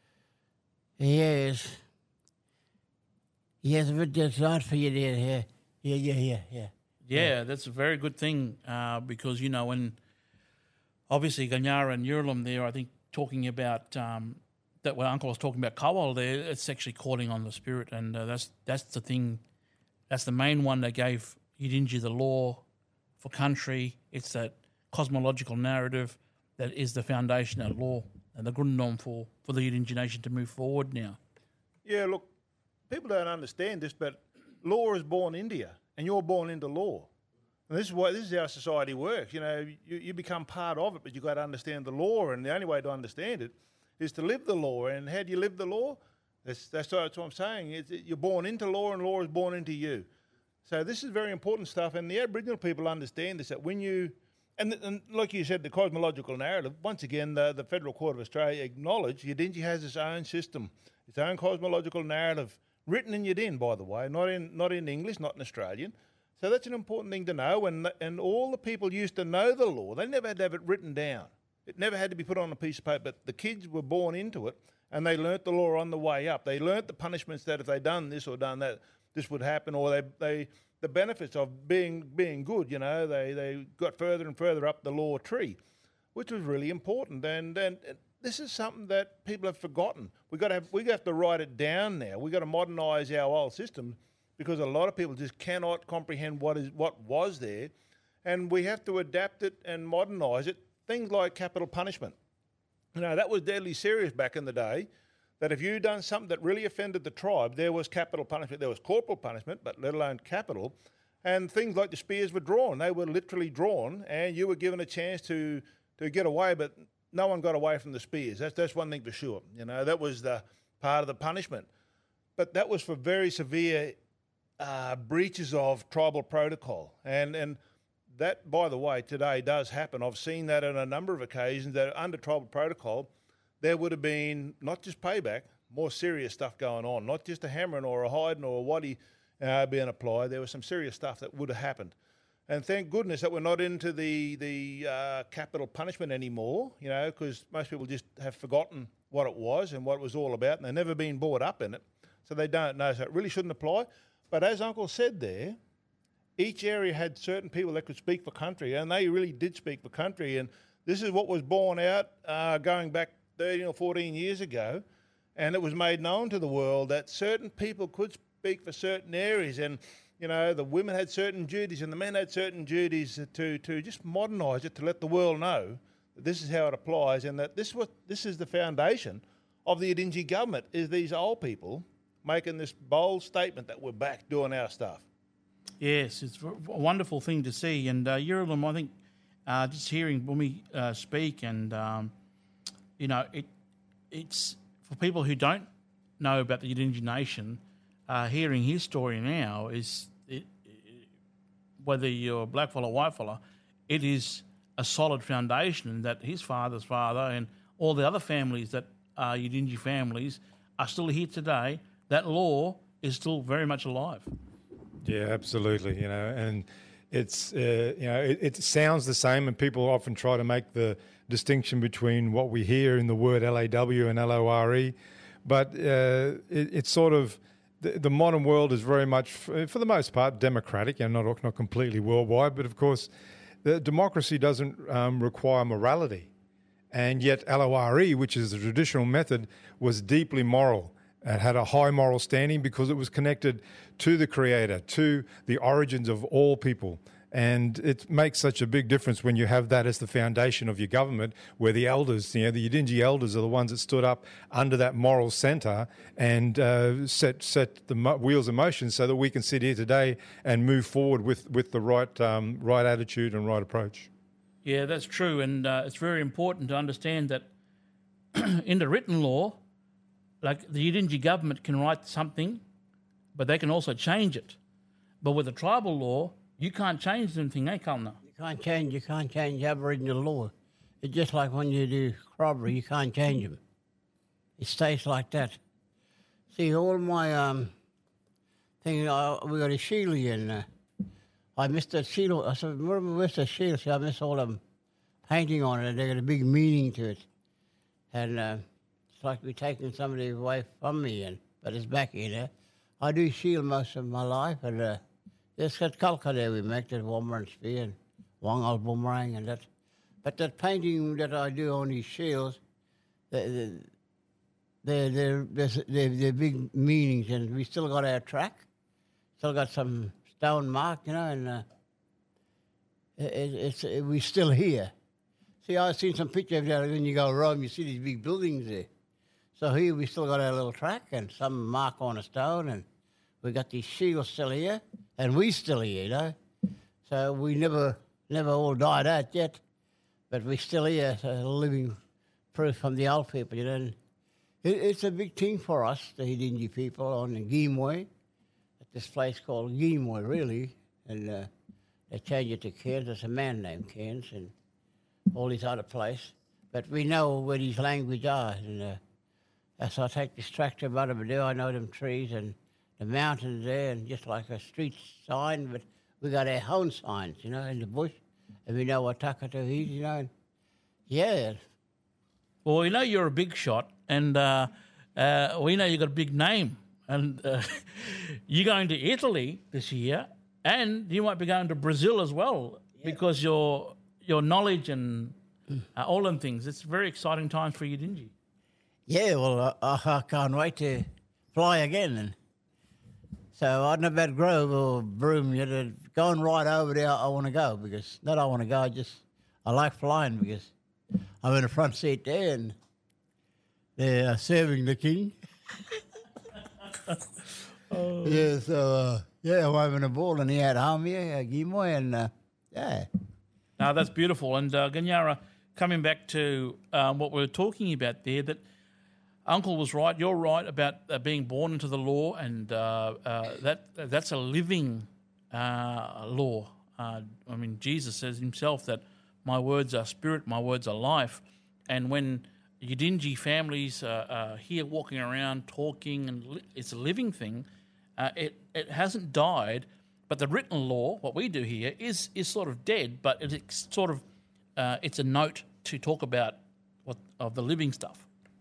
yes, yes, a bit desire for you there. Yeah, yeah, yeah, yeah, yeah. Yeah, that's a very good thing uh, because, you know, when obviously Ganyara and Yurlum there, I think, talking about um, that when Uncle was talking about Kowal there, it's actually calling on the spirit, and uh, that's that's the thing, that's the main one that gave Yidinji the law for country. It's that cosmological narrative that is the foundation of law and the grundnorm for, for the Yidinji nation to move forward now. Yeah, look, people don't understand this, but law is born India, and you're born into law. And this is why this is how society works. You know, you, you become part of it, but you've got to understand the law, and the only way to understand it is to live the law. And how do you live the law? That's that's, that's what I'm saying. It's, you're born into law, and law is born into you. So this is very important stuff, and the Aboriginal people understand this, that when you, and, and like you said, the cosmological narrative, once again, the, the Federal Court of Australia acknowledged Yidinji has its own system, its own cosmological narrative, written in Yidin, by the way, not in not in English, not in Australian. So that's an important thing to know, and and all the people used to know the law. They never had to have it written down. It never had to be put on a piece of paper, but the kids were born into it, and they learnt the law on the way up. They learnt the punishments that if they'd done this or done that, this would happen, or they, they the benefits of being being good, you know, they, they got further and further up the law tree, which was really important. And and this is something that people have forgotten. We got to have we have to write it down now. We got to modernise our old system, because a lot of people just cannot comprehend what is what was there, and we have to adapt it and modernise it. Things like capital punishment. You know, that was deadly serious back in the day, that if you done something that really offended the tribe, there was capital punishment. There was corporal punishment, but let alone capital. And things like the spears were drawn. They were literally drawn, and you were given a chance to, to get away, but no one got away from the spears. That's, that's one thing for sure. You know, that was the part of the punishment. But that was for very severe uh, breaches of tribal protocol. And, and that, by the way, today does happen. I've seen that on a number of occasions, that under tribal protocol, there would have been not just payback, more serious stuff going on, not just a hammering or a hiding or a waddy uh, being applied. There was some serious stuff that would have happened. And thank goodness that we're not into the, the uh, capital punishment anymore, you know, because most people just have forgotten what it was and what it was all about, and they've never been brought up in it, so they don't know. So it really shouldn't apply. But as Uncle said there, each area had certain people that could speak for country, and they really did speak for country. And this is what was borne out uh, going back thirteen or fourteen years ago, and it was made known to the world that certain people could speak for certain areas, and you know, the women had certain duties and the men had certain duties to to just modernise it, to let the world know that this is how it applies, and that this was this is the foundation of the Yidinji government, is these old people making this bold statement that we're back doing our stuff. Yes, it's a wonderful thing to see. And uh, Yirralum, I think, uh, just hearing Bumi uh, speak, and um, you know, it it's for people who don't know about the Yidinji nation, uh, hearing his story now is, it, it, whether you're a black fella or white fella, it is a solid foundation that his father's father and all the other families that are Yidinji families are still here today. That law is still very much alive. Yeah, absolutely. You know, and it's uh, you know it, it sounds the same, and people often try to make the distinction between what we hear in the word L A W and L O R E, but uh, it, it's sort of the, the modern world is very much, for the most part, democratic, and not not completely worldwide. But of course, the democracy doesn't um, require morality, and yet L O R E, which is the traditional method, was deeply moral. It had a high moral standing because it was connected to the Creator, to the origins of all people. And it makes such a big difference when you have that as the foundation of your government, where the elders, you know, the Yidinji elders are the ones that stood up under that moral centre and uh, set set the mo- wheels in motion so that we can sit here today and move forward with, with the right um, right attitude and right approach. Yeah, that's true. And uh, it's very important to understand that in the written law, like the Yidinji government can write something, but they can also change it. But with the tribal law, you can't change anything, eh, Kalna? You can't change. You can't change Aboriginal law. It's just like when you do robbery, you can't change them. It stays like that. See, all my um, thing, uh, we got a shield here, and uh, I missed that shield. I said, "Where where's the shield?" See, I missed all them painting on it. They got a big meaning to it, and uh, it's like we're taking somebody away from me, and but it's back here. There. I do shield most of my life, and. Uh, There's that kalka there we make, that Womran spear and Wangal boomerang and that. But that painting that I do on these shields, the, the, they're, they're, they're, they're, they're big meanings, and we still got our track, still got some stone mark, you know, and uh, it, it's it, we're still here. See, I've seen some pictures of that when you go Rome, you see these big buildings there. So here we still got our little track and some mark on a stone, and we got these shields still here, and we still here, you know. So we never never all died out yet, but we're still here, so living proof from the old people, you know. And it, it's a big thing for us, the Hidinji people, on the Geemwe, at this place called Geemwe, really, and uh, they changed it to Cairns. There's a man named Cairns and all these other places, but we know where these languages are, and uh, as I take this tractor about them, I know them trees and the mountains there, and just like a street sign, but we got our own signs, you know, in the bush, and we know what Takata is, you know. And yeah. Well, we know you're a big shot, and uh, uh, we know you've got a big name, and uh, you're going to Italy this year, and you might be going to Brazil as well, yeah. because your your knowledge and uh, all them things. It's very exciting times for you, Dingy. Yeah, well, I, I can't wait to fly again. And so I don't know about Grove or Broome yet. Going right over there, I want to go because not I want to go. I just I like flying because I'm in the front seat there and they're serving the king. oh. Yeah, so uh, yeah, I'm having a ball and he had home here, uh, Geemwe, and uh, yeah. No, that's beautiful. And uh, Ganyara, coming back to um, what we were talking about there, that Uncle was right. You're right about uh, being born into the law, and uh, uh, that that's a living uh, law. Uh, I mean, Jesus says himself that my words are spirit, my words are life. And when Yidinji families uh, are here walking around talking, and li- it's a living thing, uh, it it hasn't died. But the written law, what we do here, is is sort of dead. But it's sort of uh, it's a note to talk about what of the living stuff.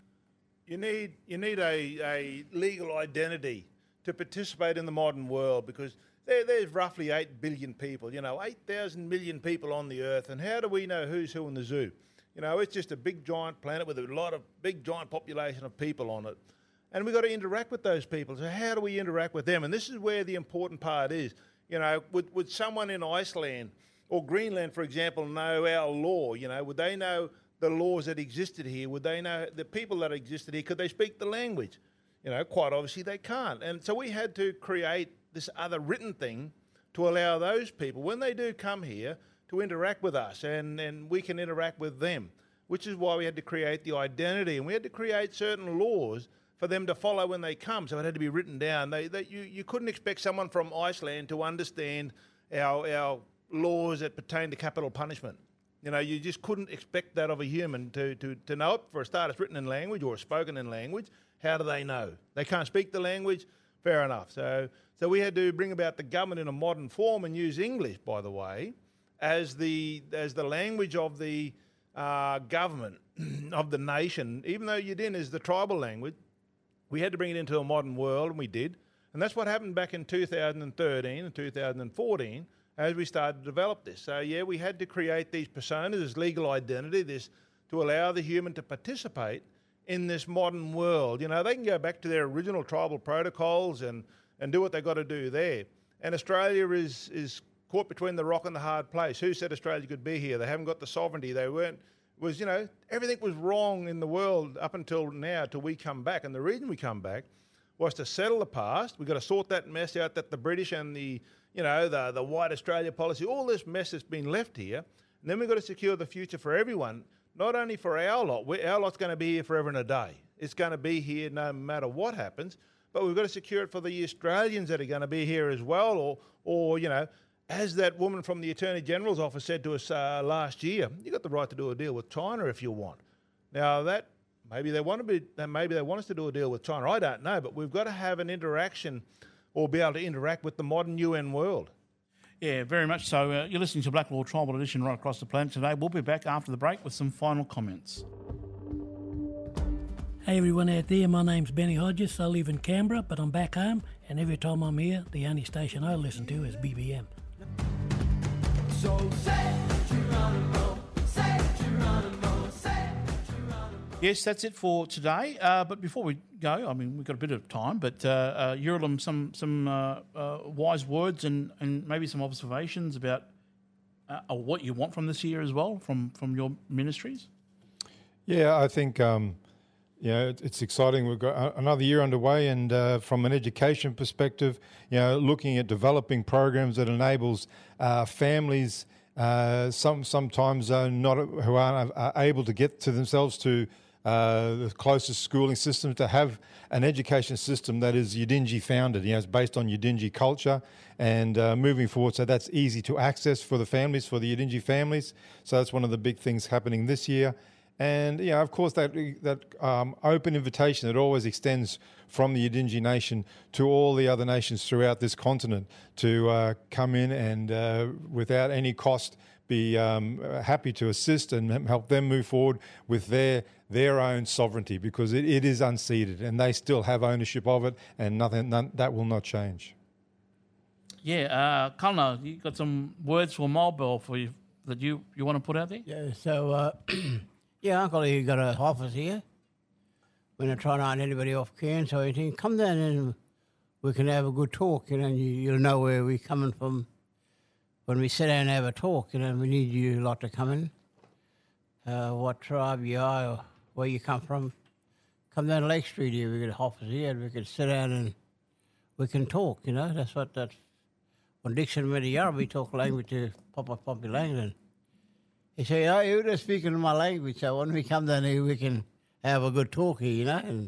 You need you need a, a legal identity to participate in the modern world because there, there's roughly eight billion people, you know, eight thousand million people on the earth. And how do we know who's who in the zoo? You know, it's just a big giant planet with a lot of big giant population of people on it. And we've got to interact with those people. So how do we interact with them? And this is where the important part is. You know, would, would someone in Iceland or Greenland, for example, know our law? You know, would they know the laws that existed here? Would they know the people that existed here? Could they speak the language? You know, quite obviously they can't. And so we had to create this other written thing to allow those people, when they do come here, to interact with us and, and we can interact with them, which is why we had to create the identity. And we had to create certain laws for them to follow when they come. So it had to be written down. They, they, you, you couldn't expect someone from Iceland to understand our, our laws that pertain to capital punishment. You know, you just couldn't expect that of a human to, to, to know it. For a start, it's written in language or spoken in language. How do they know? They can't speak the language? Fair enough. So so we had to bring about the government in a modern form and use English, by the way, as the as the language of the uh, government, of the nation. Even though Yidin is the tribal language, we had to bring it into a modern world, and we did. And that's what happened back in two thousand thirteen and two thousand fourteen, as we started to develop this. So, yeah, we had to create these personas, this legal identity, this to allow the human to participate in this modern world. You know, they can go back to their original tribal protocols and, and do what they've got to do there. And Australia is, is caught between the rock and the hard place. Who said Australia could be here? They haven't got the sovereignty. They weren't, was, you know, everything was wrong in the world up until now, till we come back. And the reason we come back was to settle the past. We've got to sort that mess out that the British and the, you know, the, the white Australia policy, all this mess that's been left here. And then we've got to secure the future for everyone, not only for our lot. We, our lot's going to be here forever and a day. It's going to be here no matter what happens. But we've got to secure it for the Australians that are going to be here as well. Or, or you know, as that woman from the Attorney General's office said to us uh, last year, you've got the right to do a deal with China if you want. Now, that maybe they want to be, maybe they want us to do a deal with China. I don't know. But we've got to have an interaction or be able to interact with the modern U N world. Yeah, very much so. Uh, you're listening to Black Law Tribal Edition right across the planet today. We'll be back after the break with some final comments. Hey everyone out there, my name's Benny Hodges. I live in Canberra, but I'm back home, and every time I'm here, the only station I listen to is B B M. So say Geronimo, say Geronimo, say Geronimo. Yes, that's it for today. Uh, but before we go, I mean, we've got a bit of time, but uh, uh, Yurlum, some some uh, uh, wise words and, and maybe some observations about uh, or what you want from this year as well, from, from your ministries? Yeah, I think um, you know, it, it's exciting. We've got another year underway, and uh, from an education perspective, you know, looking at developing programs that enables uh, families, uh, some sometimes uh, not who aren't uh, able to get to themselves to uh, the closest schooling system, to have an education system that is Yidinji founded. You know, it's based on Yidinji culture, and uh, moving forward, so that's easy to access for the families, for the Yidinji families. So that's one of the big things happening this year. And, you know, of course, that that um, open invitation that always extends from the Yidinji nation to all the other nations throughout this continent to uh, come in and, uh, without any cost, be um, happy to assist and help them move forward with their their own sovereignty, because it, it is unceded and they still have ownership of it, and nothing none, that will not change. Yeah, uh, Kalna, you got some words for Marlborough for you that you, you want to put out there? Yeah, so, uh, yeah, Uncle, you got an office here. We're not trying to hunt anybody off Cairns or anything. Come down and we can have a good talk, you know, and you, you'll know where we're coming from. When we sit down and have a talk, you know, we need you lot to come in. Uh, what tribe you are or where you come from. Come down to Lake Street here, we got an office here, and we can sit down and we can talk, you know. That's what that's... When Dixon went to Yarra, we talk language to Papa Poppy Langdon. He said, oh, you're just speaking my language, so when we come down here, we can have a good talk here, you know, and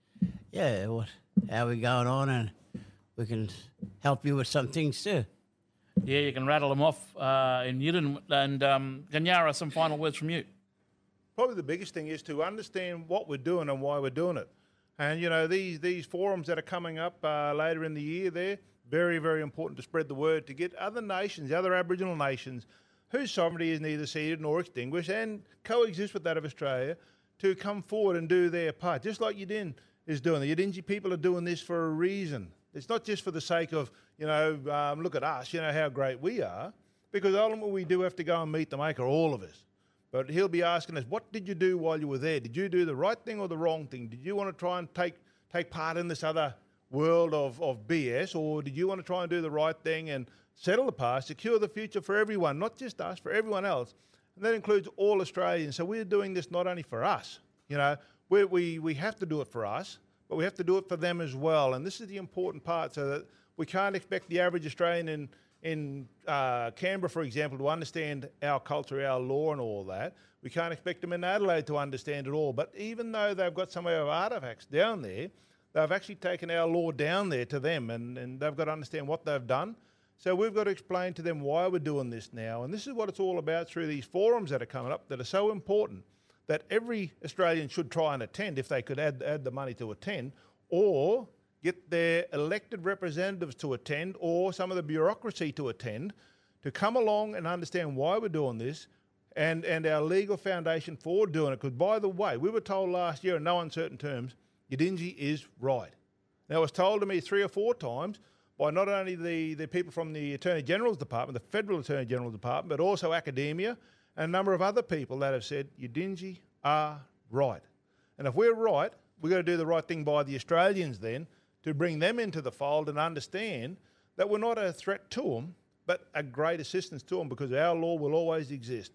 yeah, what, how we going on, and we can help you with some things too. Yeah, you can rattle them off uh, in Yidden. And um, Ganyara, some final words from you. Probably the biggest thing is to understand what we're doing and why we're doing it. And, you know, these, these forums that are coming up uh, later in the year there, very, very important to spread the word, to get other nations, other Aboriginal nations, whose sovereignty is neither ceded nor extinguished and coexist with that of Australia, to come forward and do their part, just like Yidin is doing. The Yidinji people are doing this for a reason. It's not just for the sake of, you know, um, look at us, you know, how great we are, because ultimately we do have to go and meet the Maker, all of us. But he'll be asking us, what did you do while you were there? Did you do the right thing or the wrong thing? Did you want to try and take take part in this other world of, of B S, or did you want to try and do the right thing and settle the past, secure the future for everyone, not just us, for everyone else? And that includes all Australians. So we're doing this not only for us, you know, we we we have to do it for us, but we have to do it for them as well. And this is the important part, so that we can't expect the average Australian in, in uh, Canberra, for example, to understand our culture, our law and all that. We can't expect them in Adelaide to understand it all. But even though they've got some of our artefacts down there, they've actually taken our law down there to them, and, and they've got to understand what they've done. So we've got to explain to them why we're doing this now. And this is what it's all about through these forums that are coming up that are so important, that every Australian should try and attend if they could add, add the money to attend, or get their elected representatives to attend, or some of the bureaucracy to attend, to come along and understand why we're doing this and, and our legal foundation for doing it. Because, by the way, we were told last year in no uncertain terms, Yidinji is right. Now, it was told to me three or four times by not only the, the people from the Attorney General's Department, the Federal Attorney General's Department, but also academia and a number of other people that have said Yidinji are right. And if we're right, we've got to do the right thing by the Australians then, to bring them into the fold and understand that we're not a threat to them, but a great assistance to them, because our law will always exist.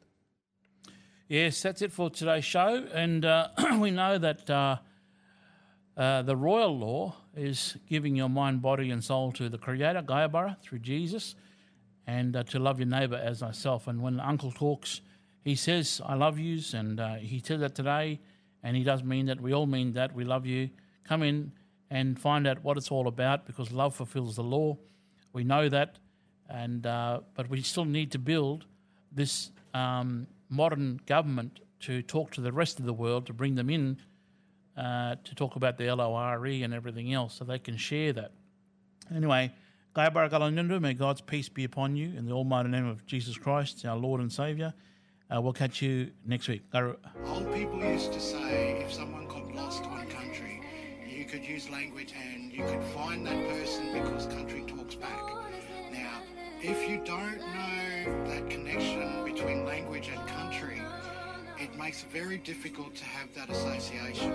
Yes, that's it for today's show. And uh, we know that uh, uh, the royal law is giving your mind, body and soul to the Creator, Gayabara, through Jesus, and uh, to love your neighbour as thyself. And when Uncle talks, he says, I love yous, and uh, he said that today, and he does mean that. We all mean that. We love you. Come in and find out what it's all about, because love fulfills the law. We know that, and uh, but we still need to build this um, modern government to talk to the rest of the world, to bring them in, uh, to talk about the L O R E and everything else, so they can share that. Anyway, Gayabara Galanundu, may God's peace be upon you in the almighty name of Jesus Christ, our Lord and Saviour. Uh, we'll catch you next week. Old people used to say, if someone got lost one country, you could use language and you could find that person because country talks back. Now, if you don't know that connection between language and country, it makes it very difficult to have that association.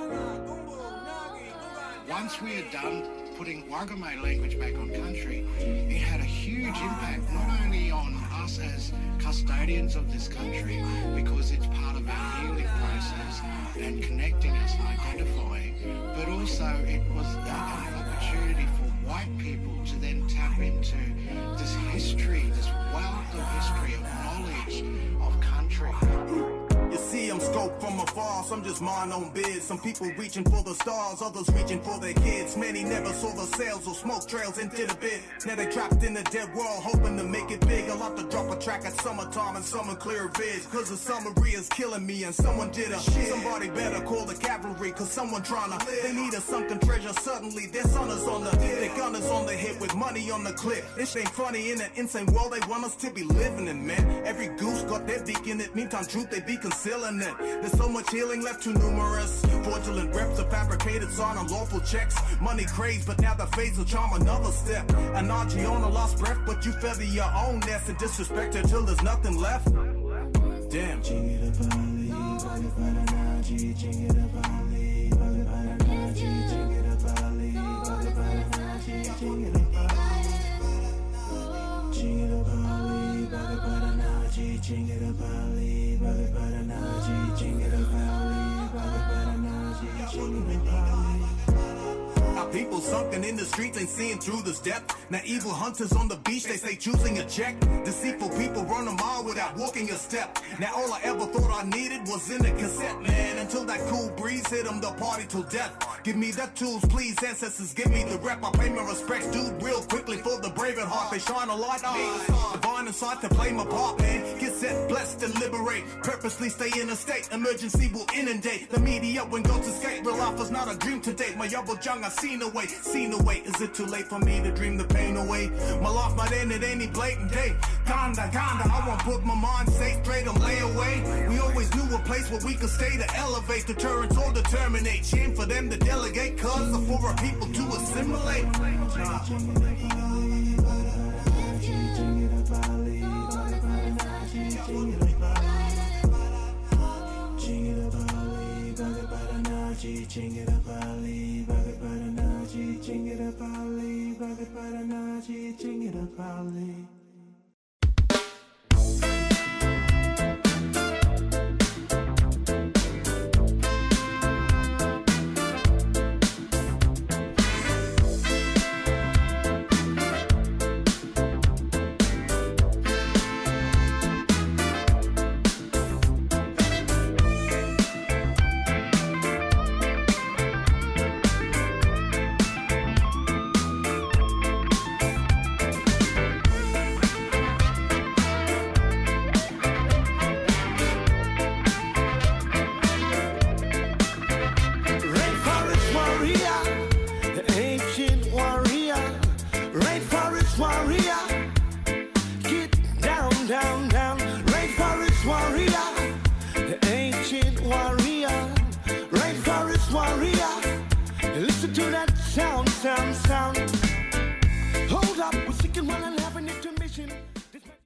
Once we are done putting Wagame language back on country, it had a huge impact not only on us as custodians of this country, because it's part of our healing process and connecting us and identifying, but also it was an opportunity for white people to then tap into this history, this wealth of history, of knowledge, of country. You see, I'm scoped from afar, some just mind on biz. Some people reaching for the stars, others reaching for their kids. Many never saw the sails or smoke trails into the bit. Now they trapped in the dead world, hoping to make it big. A lot to drop a track at summertime and summer clear vids. Cause the summary is killing me and someone did a shit. Somebody better call the cavalry, cause someone tryna live. They need a sunken treasure suddenly. Their son is on the hip, their gun is on the hip with money on the clip. This ain't funny in an insane world they want us to be living in, man. Every goose got their beak in it, meantime truth they be concealing it. There's so much healing left too numerous. Fraudulent reps of fabricated sign unlawful checks. Money craze, but now the phase will charm another step. An R G on a lost breath, but you feather your own nest and disrespect her till there's nothing left. Damn. Our people sunken in the streets ain't seeing through this depth. Now evil hunters on the beach, they say choosing a check. Deceitful people run a mile without walking a step. Now all I ever thought I needed was in a cassette, man. Until that cool breeze hit them, the party till death. Give me the tools, please, ancestors, give me the rep. I pay my respects, dude, real quickly for the brave at heart. They shine a light on me. Divine inside to play my part, man. Get set, blessed, and liberate. Purposely stay in a state, emergency will inundate. The media when ghosts escape, real life is not a dream to date. My yellow jung I seen away, seen away. Is it too late for me to dream the pain away? My life might end at any blatant day. Ganda, ganda, I won't put my mind safe, straight and lay away. We always knew a place where we could stay to elevate. Deterrence or determinate. Shame for them to delegate, cause for our people to assimilate. Nah.